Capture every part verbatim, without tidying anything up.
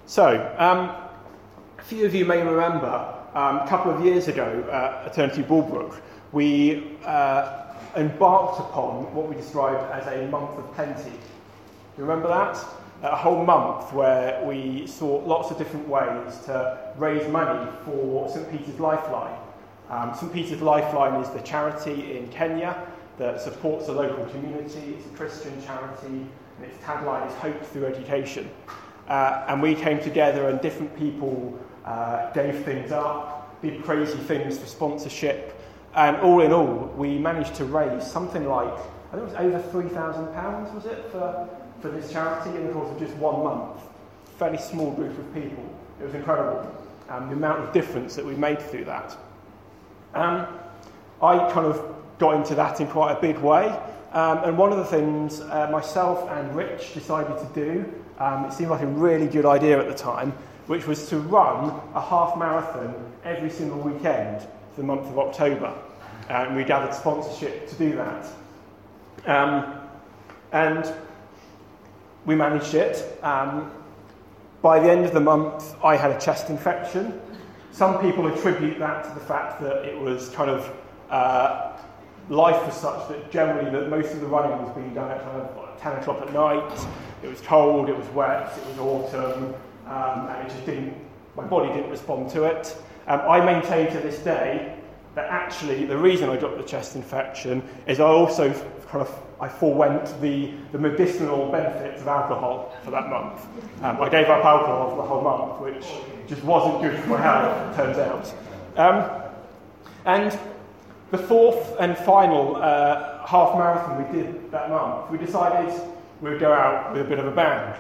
So, um, a few of you may remember um, a couple of years ago at Eternity Bulbrook, we uh, embarked upon what we described as a month of plenty. You remember that? A whole month where we sought lots of different ways to raise money for St Peter's Lifeline. Um, St Peter's Lifeline is the charity in Kenya that supports the local community. It's a Christian charity, and its tagline is Hope Through Education. Uh, and we came together and different people uh, gave things up, did crazy things for sponsorship, and all in all, we managed to raise something like, I think it was over three thousand pounds, was it, for, for this charity in the course of just one month. Fairly small group of people. It was incredible, um, the amount of difference that we made through that. Um, I kind of got into that in quite a big way, um, and one of the things uh, myself and Rich decided to do, um, it seemed like a really good idea at the time, which was to run a half marathon every single weekend for the month of October. Uh, and we gathered sponsorship to do that. Um, and we managed it. Um, by the end of the month, I had a chest infection. Some people attribute that to the fact that it was kind of uh, life was such that generally that most of the running was being done at kind of ten o'clock at night. It was cold, it was wet, it was autumn, um, and it just didn't, my body didn't respond to it. Um, I maintain to this day that actually the reason I got the chest infection is I also kind of, I forewent the, the medicinal benefits of alcohol for that month. Um, I gave up alcohol for the whole month, which just wasn't good for my health, it turns out. Um, and the fourth and final uh, half marathon we did that month, we decided we would go out with a bit of a bang.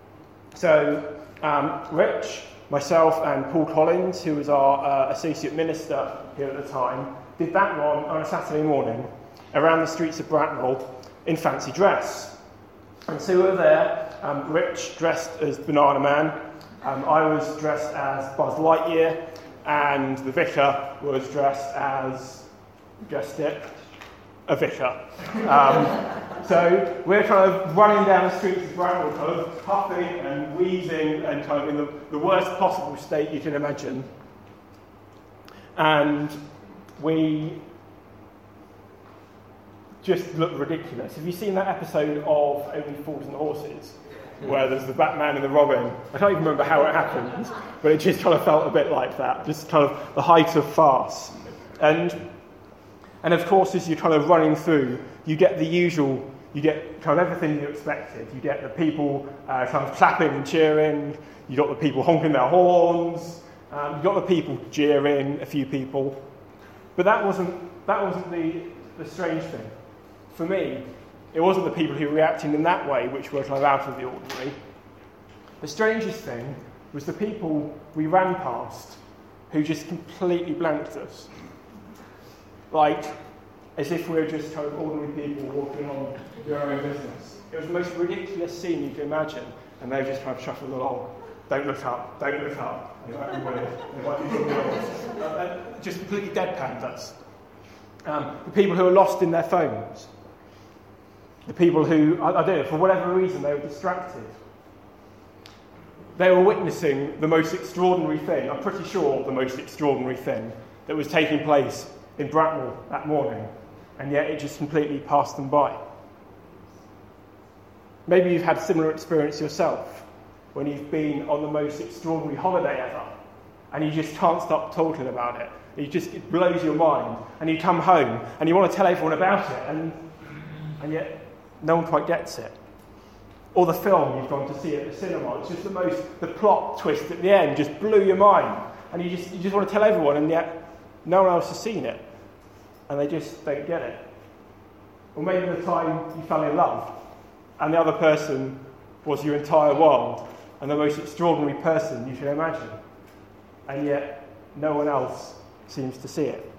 So um, Rich, myself and Paul Collins, who was our uh, associate minister here at the time, did that one on a Saturday morning around the streets of Bracknell in fancy dress. And so we were there, um, Rich dressed as Banana Man, um, I was dressed as Buzz Lightyear, and the vicar was dressed as, guessed it, a vicar. Um, so we're kind of running down the streets of Bracknell, kind of puffing and wheezing and kind of in the, the worst possible state you can imagine. And we just look ridiculous. Have you seen that episode of Only Fools and Horses, where there's the Batman and the Robin? I can't even remember how it happened, but it just kind of felt a bit like that, just kind of the height of farce. And and of course, as you're kind of running through, you get the usual, you get kind of everything you expected. You get the people uh, kind of clapping and cheering, you got the people honking their horns, um, you got the people jeering, a few people. But that wasn't that wasn't the, the strange thing. For me, it wasn't the people who were reacting in that way, which were kind of out of the ordinary. The strangest thing was the people we ran past who just completely blanked us. Like, as if we were just kind of ordinary people walking on their own business. It was the most ridiculous scene you can imagine, and they just kind of shuffled along. Don't look up, don't look up. They might be weird, they might be something else. Uh, just completely deadpanned us. Um, the people who were lost in their phones. The people who, I, I don't know, for whatever reason, they were distracted. They were witnessing the most extraordinary thing, I'm pretty sure the most extraordinary thing that was taking place in Bracknell that morning, and yet it just completely passed them by. Maybe you've had a similar experience yourself, when you've been on the most extraordinary holiday ever, and you just can't stop talking about it. It just it blows your mind, and you come home, and you want to tell everyone about it, and and yet no one quite gets it. Or the film you've gone to see at the cinema, it's just the most, the plot twist at the end just blew your mind, and you just you just want to tell everyone, and yet no one else has seen it, and they just don't get it. Or maybe the time you fell in love, and the other person was your entire world, and the most extraordinary person you can imagine, and yet no one else seems to see it.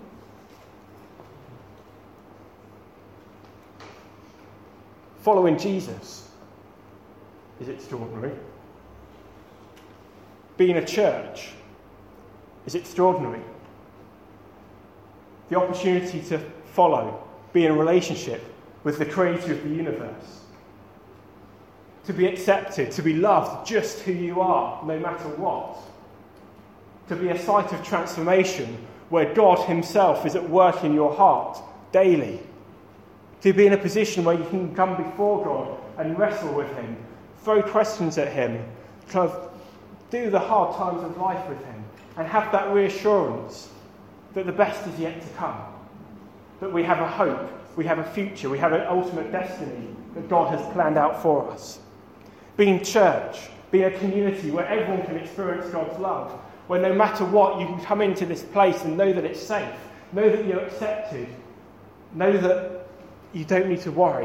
Following Jesus is extraordinary. Being a church is extraordinary. The opportunity to follow, be in a relationship with the creator of the universe. to be accepted, to be loved just who you are, no matter what. To be a site of transformation where God himself is at work in your heart daily. To be in a position where you can come before God and wrestle with him, throw questions at him, kind of do the hard times of life with him, and have that reassurance that the best is yet to come. That we have a hope, we have a future, we have an ultimate destiny that God has planned out for us. Being church, being a community where everyone can experience God's love, where no matter what, you can come into this place and know that it's safe, know that you're accepted, know that you don't need to worry.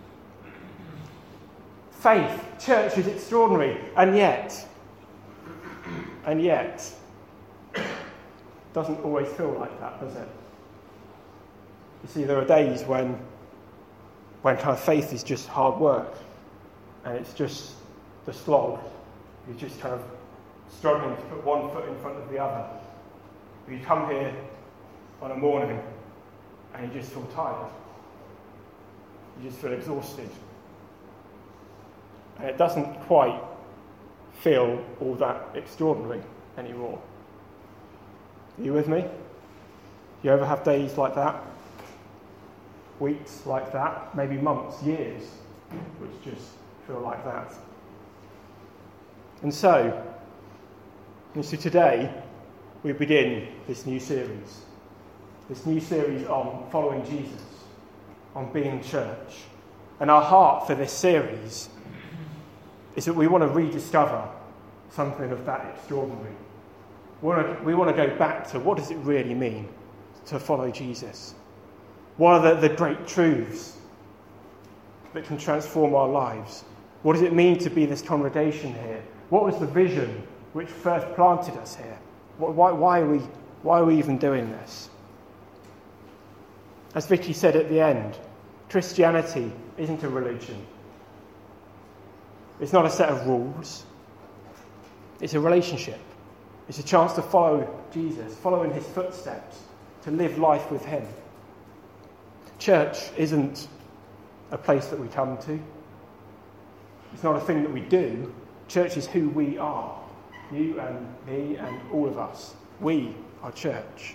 Faith, church is extraordinary, and yet, and yet, doesn't always feel like that, does it? You see, there are days when, when kind of faith is just hard work, and it's just the slog. You're just kind of struggling to put one foot in front of the other. You come here on a morning, and you just feel tired. You just feel exhausted. And it doesn't quite feel all that extraordinary anymore. Are you with me? You ever have days like that? Weeks like that? Maybe months, years, which just feel like that. And so, and so today, we begin this new series. This new series on following Jesus, on being church. And our heart for this series is that we want to rediscover something of that extraordinary. We want to, we want to go back to what does it really mean to follow Jesus? What are the, the great truths that can transform our lives? What does it mean to be this congregation here? What was the vision which first planted us here? Why, why, are we, why are we even doing this? As Vicky said at the end, Christianity isn't a religion. It's not a set of rules. It's a relationship. It's a chance to follow Jesus, follow in his footsteps, to live life with him. Church isn't a place that we come to. It's not a thing that we do. Church is who we are. You and me and all of us. We are church.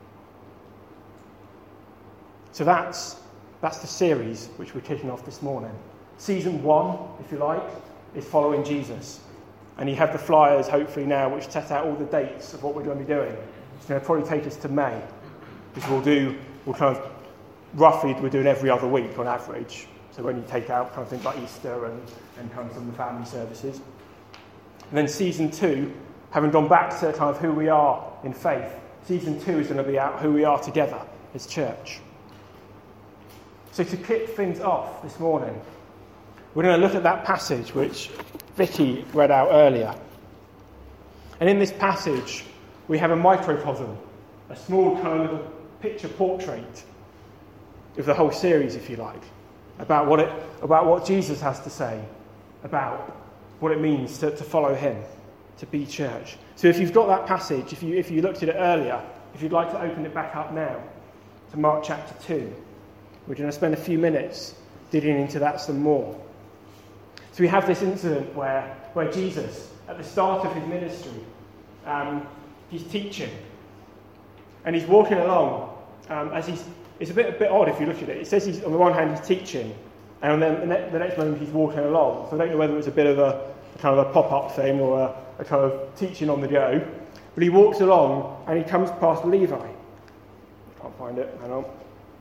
So that's, that's the series which we're kicking off this morning. Season one, if you like, is following Jesus. And you have the flyers, hopefully now, which set out all the dates of what we're going to be doing. It's going to probably take us to May, because we'll do, we'll kind of, roughly we're doing every other week on average. So when you take out kind of things like Easter and, and kind of some of the family services. And then season two, having gone back to kind of who we are in faith, season two is going to be out who we are together as church. So to kick things off this morning, we're going to look at that passage which Vicky read out earlier. And in this passage, we have a microcosm, a small kind of little picture portrait of the whole series, if you like, about what it, about what Jesus has to say, about what it means to, to follow him, to be church. So if you've got that passage, if you if you looked at it earlier, if you'd like to open it back up now to Mark chapter two, we're going to spend a few minutes digging into that some more. So we have this incident where, where Jesus, at the start of his ministry, um, he's teaching. And he's walking along um, as he's... It's a bit, a bit odd if you look at it. It says he's, on the one hand, he's teaching, and then the next moment he's walking along. So I don't know whether it's a bit of a, a kind of a pop-up thing or a, a kind of teaching on the go. But he walks along, and he comes past Levi. Can't find it. Hang on.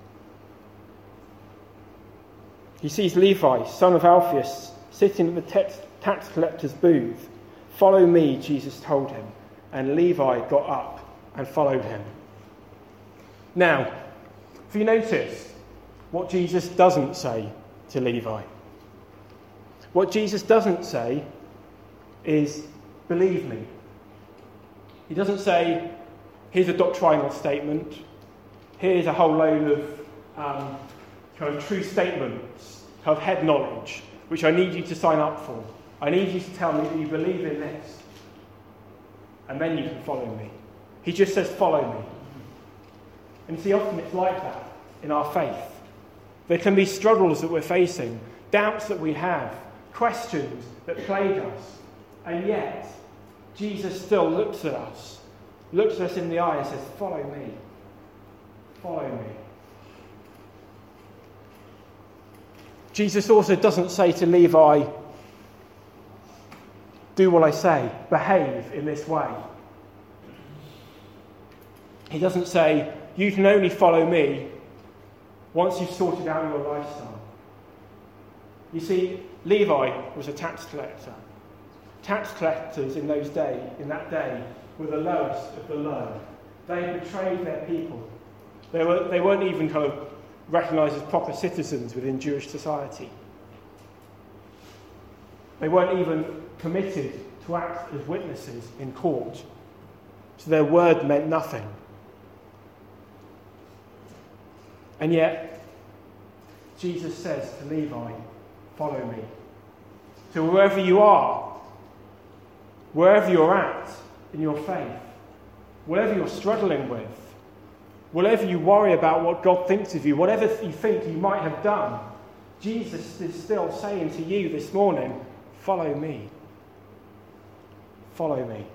He sees Levi, son of Alphaeus, sitting at the tax, tax collector's booth. "Follow me," Jesus told him. And Levi got up and followed him. Now, have you noticed what Jesus doesn't say to Levi? What Jesus doesn't say is, "Believe me." He doesn't say, "Here's a doctrinal statement. Here's a whole load of um, kind of true statements, kind of head knowledge, which I need you to sign up for. I need you to tell me that you believe in this, and then you can follow me." He just says, "Follow me." And you see, often it's like that in our faith. There can be struggles that we're facing, doubts that we have, questions that plague us. And yet, Jesus still looks at us, looks at us in the eye and says, follow me, follow me. Jesus also doesn't say to Levi, do what I say, behave in this way. He doesn't say, you can only follow me once you've sorted out your lifestyle. You see, Levi was a tax collector. Tax collectors in those days, in that day, were the lowest of the low. They had betrayed their people. They, were, they weren't even kind of recognised as proper citizens within Jewish society. They weren't even permitted to act as witnesses in court. So their word meant nothing. And yet, Jesus says to Levi, follow me. So wherever you are, wherever you're at in your faith, whatever you're struggling with, whatever you worry about what God thinks of you, whatever you think you might have done, Jesus is still saying to you this morning, follow me. Follow me.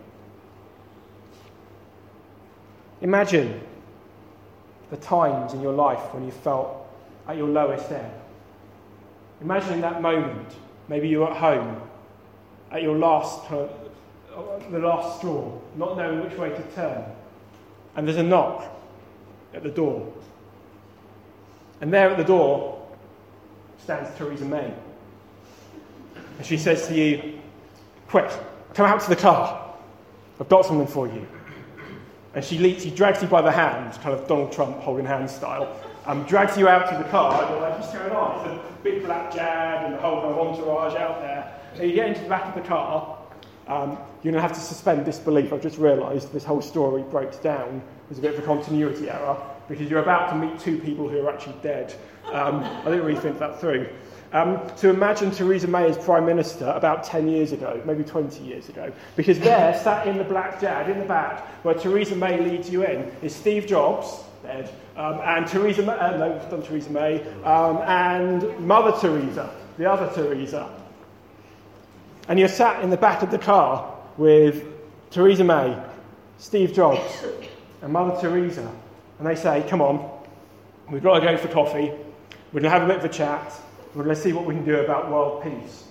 Imagine the times in your life when you felt at your lowest ebb. Imagine in that moment, maybe you're at home, at your last, uh, the last straw, not knowing which way to turn, and there's a knock at the door. And there at the door stands Theresa May. And she says to you, quick, come out to the car. I've got something for you. And she leads, she drags you by the hand, kind of Donald Trump holding hands style, um, drags you out to the car, and you're like, what's going on? It's a big black Jag and the whole kind of entourage out there. And you get into the back of the car, um, you're going to have to suspend disbelief. I've just realised this whole story breaks down. There's a bit of a continuity error, because you're about to meet two people who are actually dead. Um, I didn't really think that through. Um, to imagine Theresa May as Prime Minister about ten years ago, maybe twenty years ago, because there, sat in the black Jag in the back, where Theresa May leads you in, is Steve Jobs, dead, um, and Theresa May, uh, no, not Theresa May, um, and Mother Teresa, the other Teresa. And you're sat in the back of the car with Theresa May, Steve Jobs, and Mother Teresa, and they say, come on, we've got to go for coffee, we're going to have a bit of a chat, we're going to see what we can do about world peace.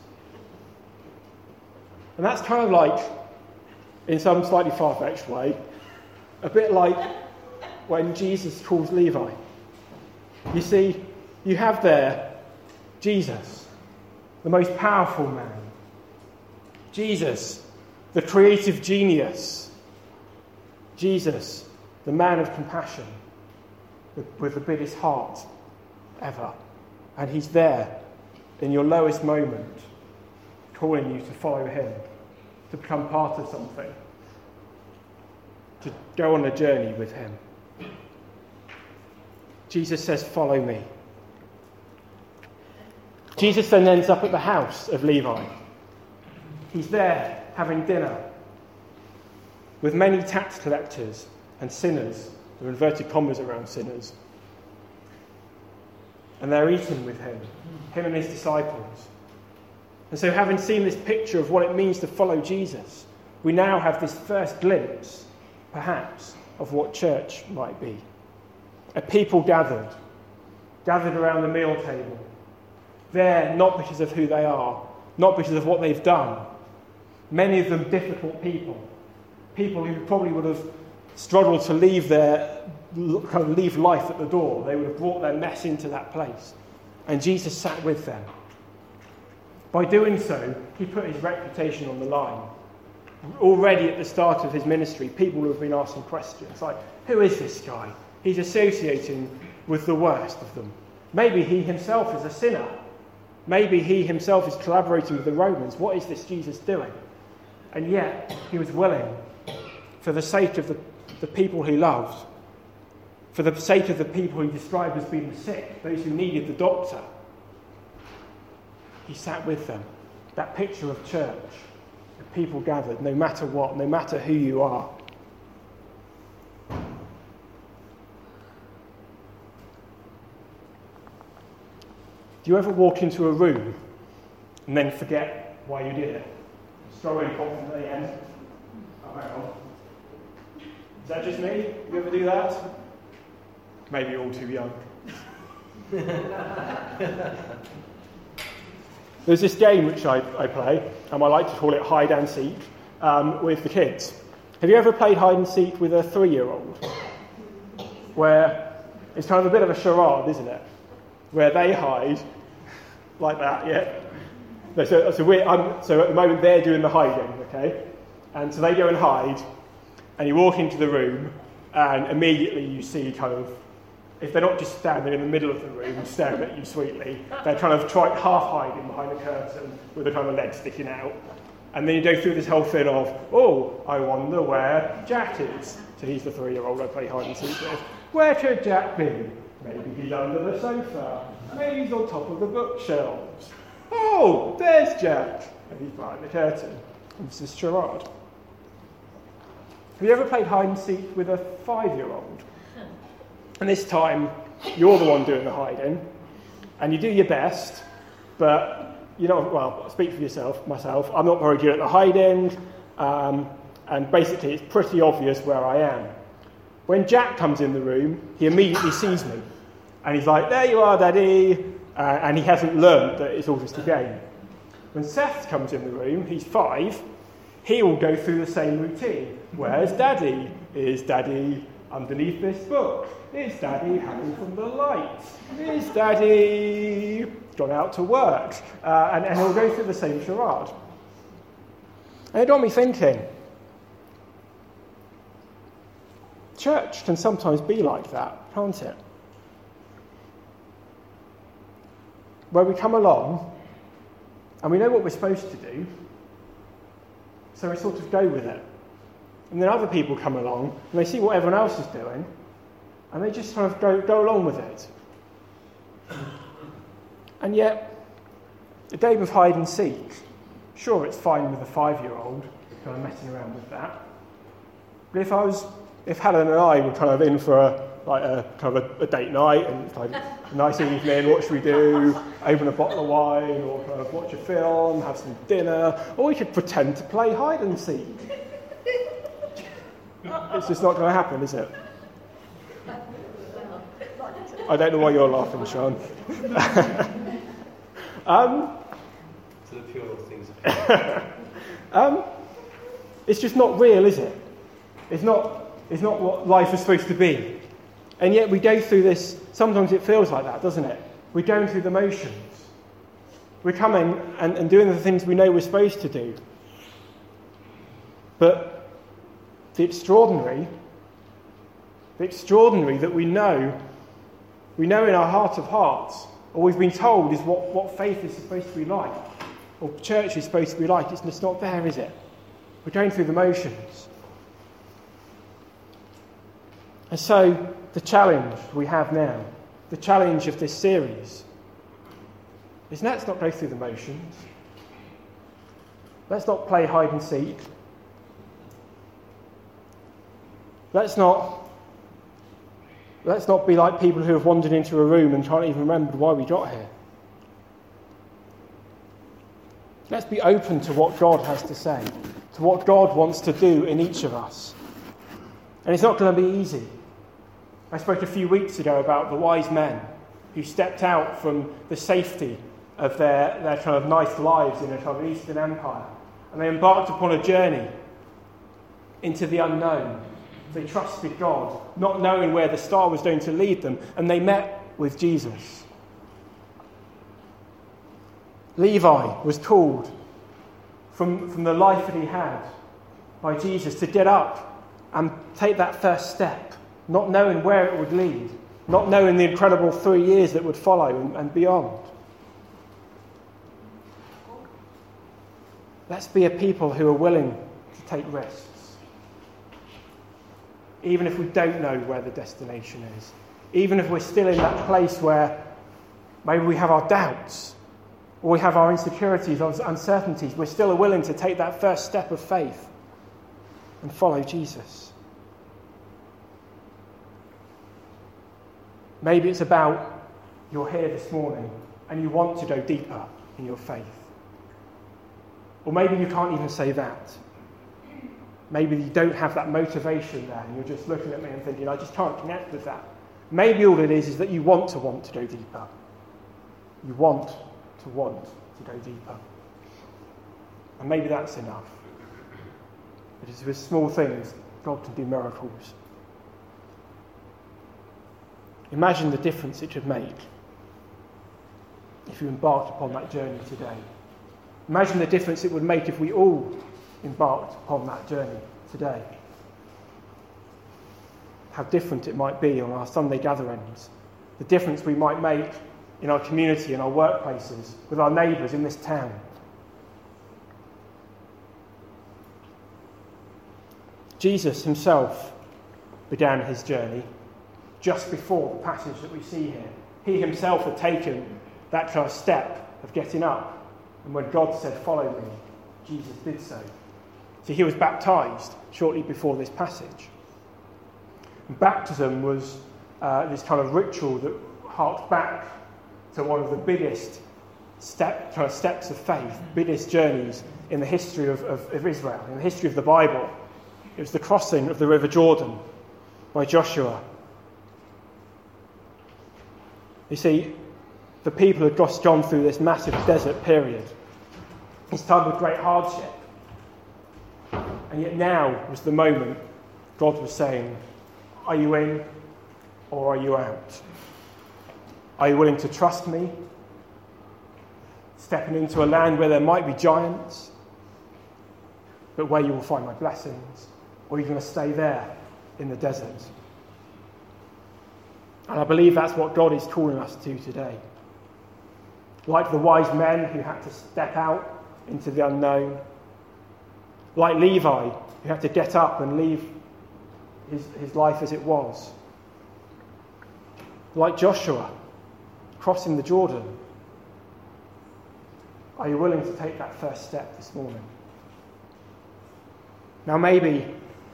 And that's kind of like, in some slightly far-fetched way, a bit like when Jesus calls Levi. You see, you have there Jesus, the most powerful man. Jesus, the creative genius. Jesus, the man of compassion, with the biggest heart ever. And he's there in your lowest moment, calling you to follow him, to become part of something, to go on a journey with him. Jesus says, follow me. Jesus then ends up at the house of Levi. He's there having dinner with many tax collectors and sinners, there are inverted commas around sinners. And they're eating with him, him and his disciples. And so, having seen this picture of what it means to follow Jesus, we now have this first glimpse, perhaps, of what church might be. A people gathered, gathered around the meal table. There, not because of who they are, not because of what they've done. Many of them difficult people. People who probably would have struggled to leave their kind of leave life at the door. They would have brought their mess into that place. And Jesus sat with them. By doing so, he put his reputation on the line. Already at the start of his ministry, people would have been asking questions like, who is this guy? He's associating with the worst of them. Maybe he himself is a sinner. Maybe he himself is collaborating with the Romans. What is this Jesus doing? And yet, he was willing, for the sake of the, the people he loved, for the sake of the people he described as being sick, those who needed the doctor, he sat with them. That picture of church, the people gathered, no matter what, no matter who you are. Do you ever walk into a room and then forget why you did it. Stroll in confidently and, oh, hang on. Is that just me? You ever do that? Maybe you're all too young. There's this game which I, I play, and I like to call it hide and seek, um, with the kids. Have you ever played hide and seek with a three-year-old? Where it's kind of a bit of a charade, isn't it? Where they hide, like that, yeah? No, so, so, we're, um, so at the moment they're doing the hiding, okay? And so they go and hide, and you walk into the room, and immediately you see kind of, if they're not just standing in the middle of the room staring at you sweetly, they're kind of try, half hiding behind a curtain with a kind of leg sticking out. And then you go through this whole thing of, oh, I wonder where Jack is. So he's the three-year-old I play hide and seek with. Where could Jack be? Maybe he's under the sofa. Maybe he's on top of the bookshelves. Oh, there's Jack. And he's behind the curtain. And this is charade. Have you ever played hide and seek with a five-year-old? And this time, you're the one doing the hiding, and you do your best, but you know, well, speak for yourself, myself, I'm not very good at the hiding, um, and basically it's pretty obvious where I am. When Jack comes in the room, he immediately sees me, and he's like, there you are, Daddy, uh, and he hasn't learned that it's all just a game. When Seth comes in the room, he's five, he will go through the same routine. Where's Daddy? Is Daddy underneath this book? Is Daddy hanging from the lights? Is Daddy gone out to work? Uh, and, and he'll go through the same charade. And it got me thinking, church can sometimes be like that, can't it? Where we come along, and we know what we're supposed to do, so we sort of go with it. And then other people come along, and they see what everyone else is doing, and they just kind of go, go along with it. And yet, the game of hide and seek, sure, it's fine with a five-year-old, kind of messing around with that. But if I was, if Helen and I were kind of in for a, like a kind of a, a date night, and it's like a nice evening, what should we do? Open a bottle of wine, or kind of watch a film, have some dinner, or we could pretend to play hide and seek. It's just not going to happen, is it? I don't know why you're laughing, Sean. um, to the pure things. um, it's just not real, is it? It's not. It's not what life is supposed to be. And yet we go through this. Sometimes it feels like that, doesn't it? We're going through the motions. We're coming and, and doing the things we know we're supposed to do. But the extraordinary, the extraordinary that we know, we know in our heart of hearts, or we've been told is what, what faith is supposed to be like, or church is supposed to be like. It's just not there, is it? We're going through the motions. And so, the challenge we have now, the challenge of this series, is let's not go through the motions. Let's not play hide and seek. Let's not, let's not be like people who have wandered into a room and can't even remember why we got here. Let's be open to what God has to say, to what God wants to do in each of us. And it's not going to be easy. I spoke a few weeks ago about the wise men who stepped out from the safety of their, their kind of nice lives in a kind of Eastern Empire. And they embarked upon a journey into the unknown. They trusted God, not knowing where the star was going to lead them, and they met with Jesus. Levi was called from, from the life that he had by Jesus to get up and take that first step, not knowing where it would lead, not knowing the incredible three years that would follow and, and beyond. Let's be a people who are willing to take risks, even if we don't know where the destination is, even if we're still in that place where maybe we have our doubts, or we have our insecurities, our uncertainties. We're still willing to take that first step of faith and follow Jesus. Maybe it's about you're here this morning and you want to go deeper in your faith. Or maybe you can't even say that. Maybe you don't have that motivation there and you're just looking at me and thinking, I just can't connect with that. Maybe all it is is that you want to want to go deeper. You want to want to go deeper. And maybe that's enough. It is with small things God can do miracles. Imagine the difference it would make if you embarked upon that journey today. Imagine the difference it would make if we all embarked upon that journey today. How different it might be on our Sunday gatherings. The difference we might make in our community, in our workplaces, with our neighbours in this town. Jesus himself began his journey just before the passage that we see here. He himself had taken that first step of getting up. And when God said, "Follow me," Jesus did so. So he was baptised shortly before this passage. And baptism was uh, this kind of ritual that harked back to one of the biggest step, kind of steps of faith, biggest journeys in the history of, of, of Israel, in the history of the Bible. It was the crossing of the River Jordan by Joshua. You see, the people had just gone through this massive desert period. This time of great hardship. And yet now was the moment God was saying, are you in or are you out? Are you willing to trust me? Stepping into a land where there might be giants, but where you will find my blessings? Or are you going to stay there in the desert? And I believe that's what God is calling us to today. Like the wise men who had to step out into the unknown. Like Levi, who had to get up and leave his, his life as it was. Like Joshua, crossing the Jordan. Are you willing to take that first step this morning? Now maybe,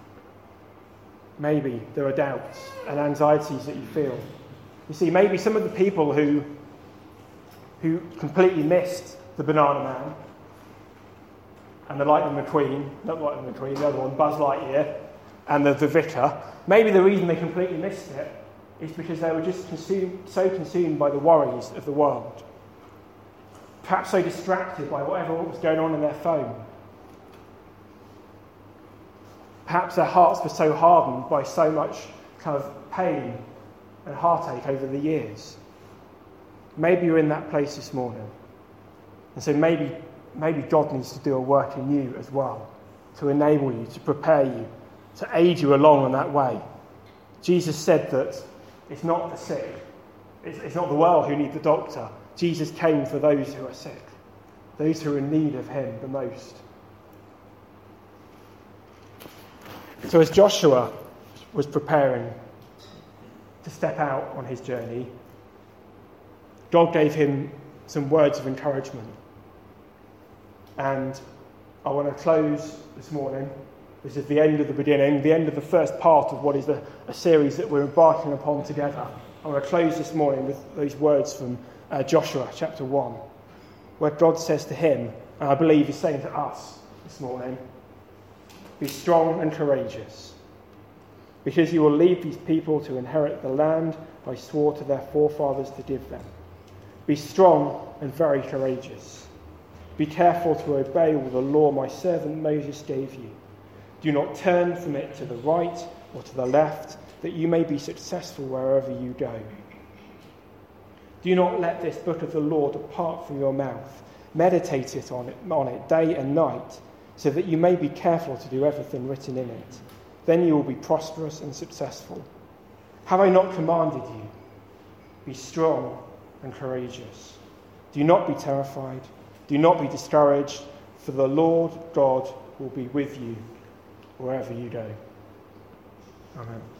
maybe there are doubts and anxieties that you feel. You see, maybe some of the people who who completely missed the Banana Man and the Lightning McQueen, not Lightning McQueen, the other one, Buzz Lightyear, and the, the Vicar, maybe the reason they completely missed it is because they were just consumed, so consumed by the worries of the world. Perhaps so distracted by whatever was going on in their phone. Perhaps their hearts were so hardened by so much kind of pain and heartache over the years. Maybe you're in that place this morning. And so maybe, maybe God needs to do a work in you as well, to enable you, to prepare you, to aid you along on that way. Jesus said that it's not the sick, it's, it's not the well who need the doctor. Jesus came for those who are sick, those who are in need of him the most. So as Joshua was preparing to step out on his journey, God gave him some words of encouragement. And I want to close this morning. This is the end of the beginning, the end of the first part of what is a, a series that we're embarking upon together. I want to close this morning with those words from uh, Joshua chapter one, where God says to him, and I believe he's saying to us this morning, be strong and courageous, because you will lead these people to inherit the land I swore to their forefathers to give them. Be strong and very courageous. Be careful to obey all the law my servant Moses gave you. Do not turn from it to the right or to the left, that you may be successful wherever you go. Do not let this book of the law depart from your mouth. Meditate it on it, on it day and night, so that you may be careful to do everything written in it. Then you will be prosperous and successful. Have I not commanded you? Be strong and courageous. Do not be terrified. Do not be discouraged, for the Lord God will be with you wherever you go. Amen.